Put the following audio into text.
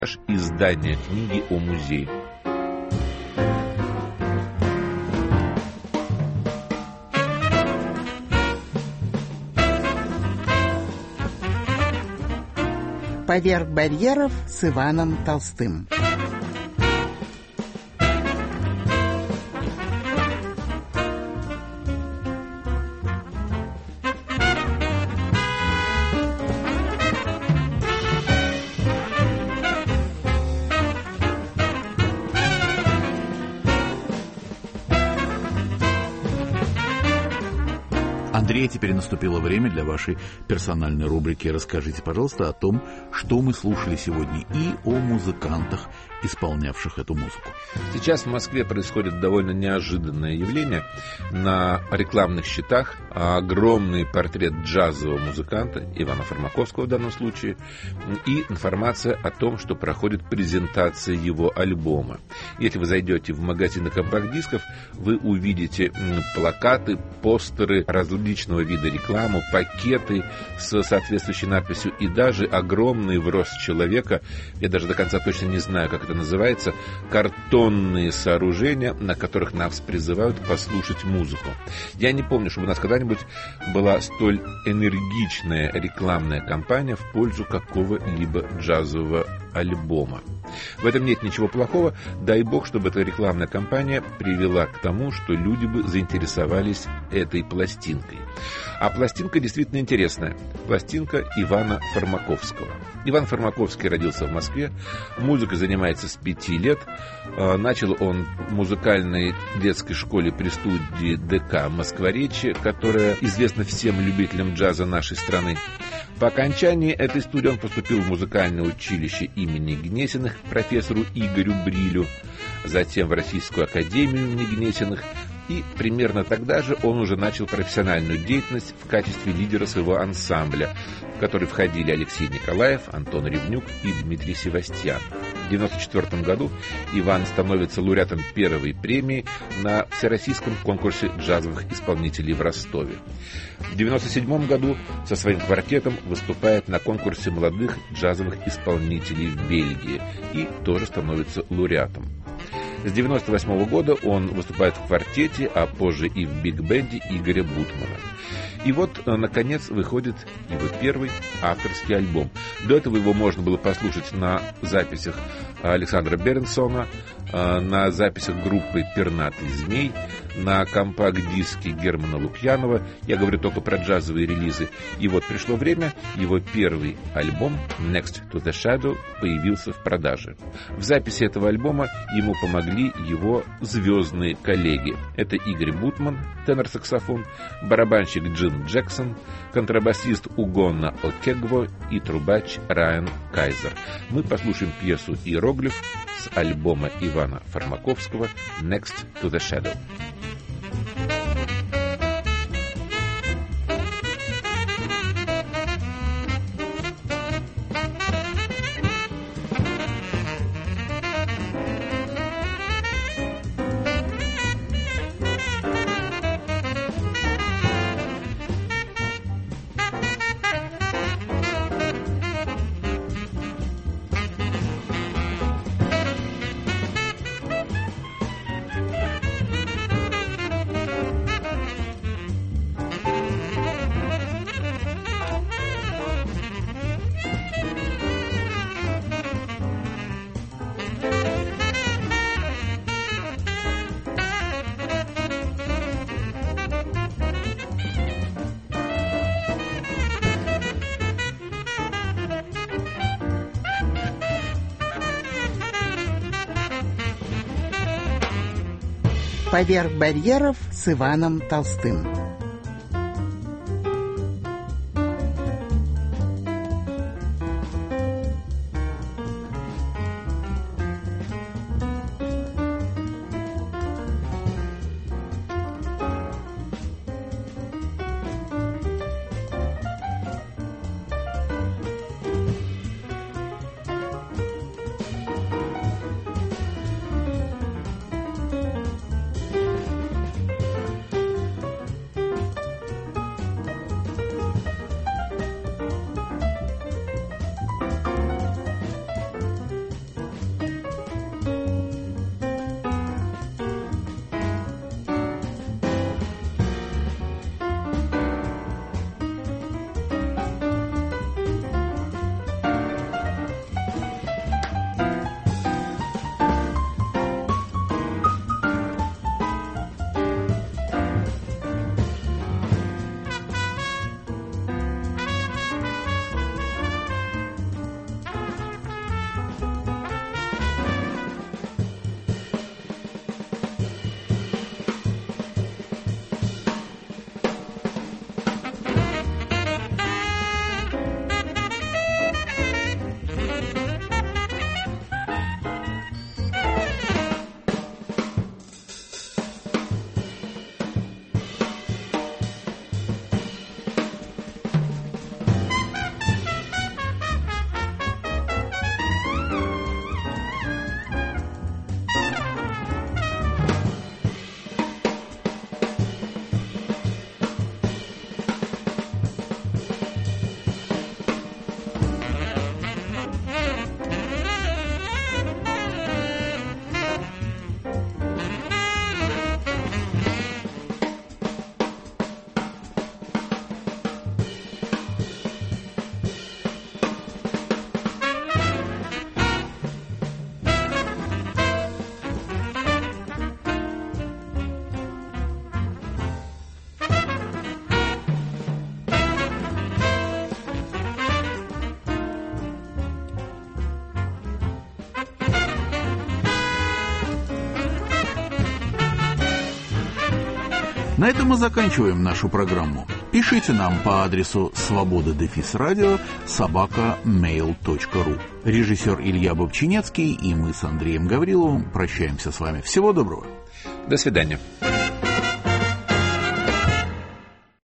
издания книги о музее. «Поверх барьеров» с Иваном Толстым. Андрей, теперь наступило время для вашей персональной рубрики. Расскажите, пожалуйста, о том, что мы слушали сегодня, и о музыкантах, исполнявших эту музыку. Сейчас в Москве происходит довольно неожиданное явление. На рекламных щитах огромный портрет джазового музыканта, Ивана Фармаковского в данном случае, и информация о том, что проходит презентация его альбома. Если вы зайдете в магазины компакт-дисков, вы увидите плакаты, постеры, различного вида рекламу, пакеты с соответствующей надписью и даже огромный в рост человека, я даже до конца точно не знаю, как это называется, картонные сооружения, на которых нас призывают послушать музыку. Я не помню, чтобы у нас когда-нибудь была столь энергичная рекламная кампания в пользу какого-либо джазового альбома. В этом нет ничего плохого, дай бог, чтобы эта рекламная кампания привела к тому, что люди бы заинтересовались этой пластинкой. А пластинка действительно интересная. Пластинка Ивана Фармаковского. Иван Фармаковский родился в Москве, музыкой занимается с 5 лет. Начал он в музыкальной детской школе при студии ДК «Москворечье», которая известна всем любителям джаза нашей страны. По окончании этой студии он поступил в музыкальное училище имени Гнесиных к профессору Игорю Брилю, затем в Российскую академию имени Гнесиных, и примерно тогда же он уже начал профессиональную деятельность в качестве лидера своего ансамбля, в который входили Алексей Николаев, Антон Ревнюк и Дмитрий Севастьян. В 1994 году Иван становится лауреатом первой премии на Всероссийском конкурсе джазовых исполнителей в Ростове. В 1997 году со своим квартетом выступает на конкурсе молодых джазовых исполнителей в Бельгии и тоже становится лауреатом. С 1998 года он выступает в квартете, а позже и в биг-бенде Игоря Бутмана. И вот, наконец, выходит его первый авторский альбом. До этого его можно было послушать на записях Александра Беренсона, на записях группы «Пернатый змей», на компакт-диске Германа Лукьянова. Я говорю только про джазовые релизы. И вот пришло время, его первый альбом «Next to the Shadow» появился в продаже. В записи этого альбома ему помогли его звездные коллеги. Это Игорь Бутман, тенор-саксофон, барабанщик Джин Джексон, контрабасист Угонна Окегво и трубач Райан Кайзер. Мы послушаем пьесу «Иероглиф» с альбома Ивана Фармаковского «Next to the Shadow». «Поверх барьеров» с Иваном Толстым. На этом мы заканчиваем нашу программу. Пишите нам по адресу svoboda-radio@mail.ru. Режиссер Илья Бобчинецкий и мы с Андреем Гавриловым прощаемся с вами. Всего доброго. До свидания.